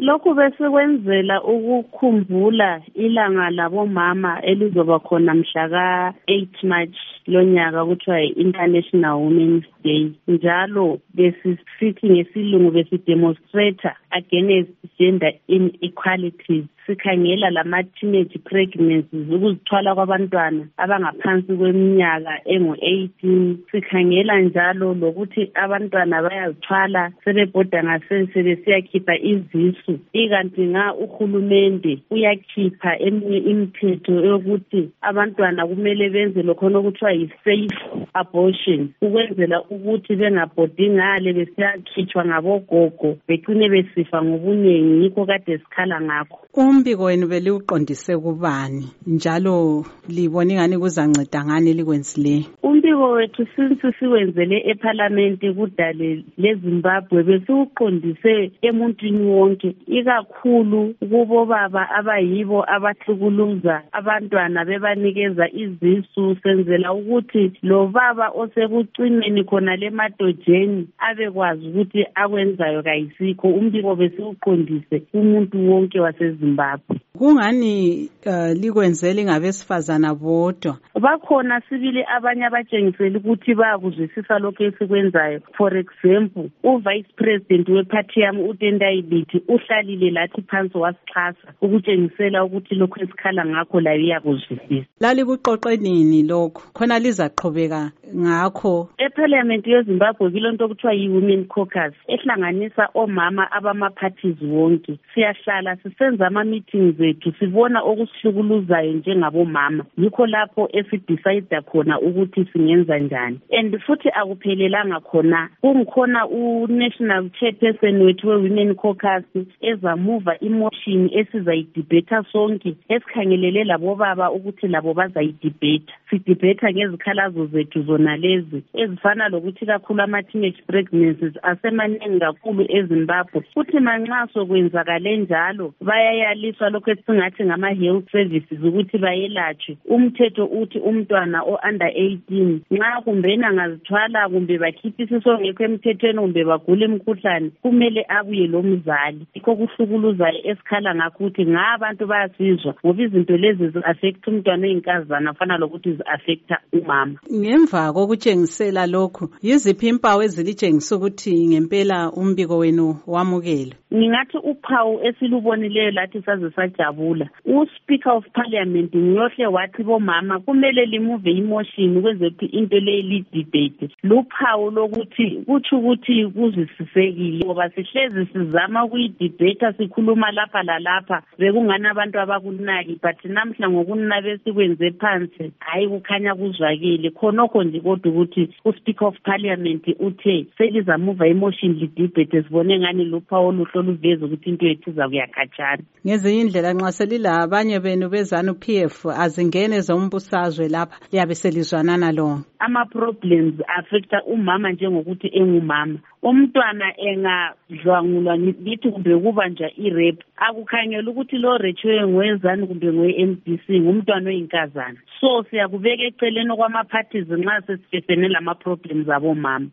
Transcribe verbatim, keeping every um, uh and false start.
Lokhu besikwenzela ukukhumbula ilanga labomama elizoba khona mhla ka eight March lonyaka kuthiwa yi-International Women's Day. Njalo besisithi ngesilungu besidemonstrate against gender inequalities. Sikhangela lama teenage pregnancies, ukuzithwala kwabantwana abangaphansi kweminyaka engu eighteen. Sikhangela njalo lokuthi abantwana bayazithwala sebebhoda ngasese besiyakhipha izisu. Ikanti nga uhulumende uyakhipha eminye imithetho yokuthi abantwana kumele benze lokho okuthiwa yi-safe abortion, ukwenzela ukuthi bengabhodi ngale besiyakhitshwa ngabogogo begcine besifa ngobunengi. Yikho kade sikhala ngakho. Umbiko wenu beliuqondise kubani njalo libona ingani kuzanceda ngani likwenzileyo? Umbiko wethu since siwenzele eParliament kudale leZimbabwe besiuqondise emuntwini wonke, ikakhulu kubo baba abayibo abahlukuluza abantwana bebanikeza izisu, senzela ukuthi lo baba osekucimeni khona lemadojeni abekwazi ukuthi akwenzayo kayisikho. Umbiko besiuqondise umuntu wonke waseZimbabwe. Kungani uh, likwenzele ngabesifazana bodwa? Bakhona sibili abanye abatshengisela ukuthi bayakuzwisisa lokho esikwenzayo. For example, uVice President weparty yami uTendai Biti uhlalile lathi phansi wasixhasa ukutshengisela ukuthi lokho esikhala ngakho layo iyakuzwisisa. Lali kuqoqe nini lokho? Khona lizaqhubeka ngakho? EParliament yeZimbabwe kilonto okuthiwa yi-Women Caucus ehlanganisa omama abama-parties wonke. Siyahlala sisenza ama-meetings zethu sibona okusihlukuluzayo njengabomama. Yikho lapho esidecide khona ukuthi singenza njani. And futhi akuphelelanga khona. Kungikhona u-National Chairperson wethu we-Women Caucus ezamuva emotion esizayidebate sonke, esikhangelele labo baba ukuthi labo bazayidebate. Sidebate ngezikhalazo zethu zona lezi ezifana lokuthi kakhulu ama-teenage pregnancies asemaningi kakhulu eZimbabwe. Futhi manxa sokwenzakale njalo bayayaliswa lokho esingathi ngama-health services ukuthi bayelatshwe. Umthetho uthi umntwana o-under eighteen nxa kumbena ngazithwala kumbe bakhipha isiso ngekho emthethweni kumbe bagula imikhuhlane kumele abuye lo mzali. Yikho kuhlukuluzayo esikhala ngakho ukuthi ngabantu bayasizwa ngoba izinto lezi zi-affect umntwana oyinkazana afana lokuthi zi-affecta umama. Ngemva kokutshengisela lokhu, yiziphi impawu ezilitshengisa ukuthi ngempela umbiko wenu wamukelwe? Ngingathi uphawu esilubonileyo lathi saze sajabula. U-Speaker of Parliament ngiyohle wathi bomama kumele limuve emotion ukwenza ukuthi into le lidebate. Luphawu lokuthi kuthi ukuthi kuzisisekile ngoba sihlezi sizama ukuyidebate sikhuluma lapha lalapha bekungana abantu abakunaki, but namhla ngokunina besikwenze phansi hayi kukhanya kuzwakile khonokho nje kodwa ukuthi u-Speaker of Parliament uthe selizamuva emotion lidebate sibone ngani luphawu oluhlo luveza ukuthi into yethu izakuyakhatshana. Ngezinye indlela nxa selila abanye benu bezanu P F azingene zombusazwe lapha liyabe selizwanana lo. Ama-problems affecta umama njengokuthi engumama. Umntwana engadlwangulwa lithi kumbe kubanjwa i-rape akukhangela ukuthi lo retshwe ngwezani kumbe ngwe-M D C ngumntwana oyinkazana. So siyakubeka eceleni kwama-parties nxa sesifesene lama-problems abomama.